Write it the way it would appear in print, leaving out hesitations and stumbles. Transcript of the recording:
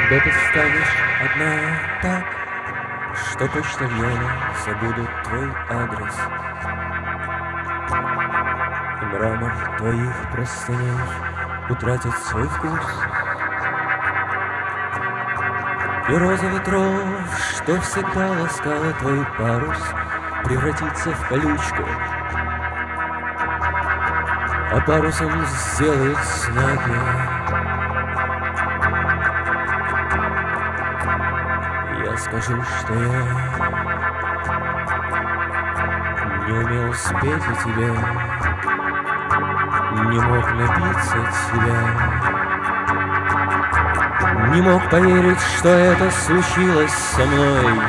Когда ты станешь одна так, что почтальоны забудут твой адрес, и мрамор твоих простыней утратит свой вкус, и роза ветров, что всегда ласкала твой парус, превратится в колючку, а парусом сделают знаки. Я скажу, что я не умел спеть о тебе, не мог напиться тебя, не мог поверить, что это случилось со мной.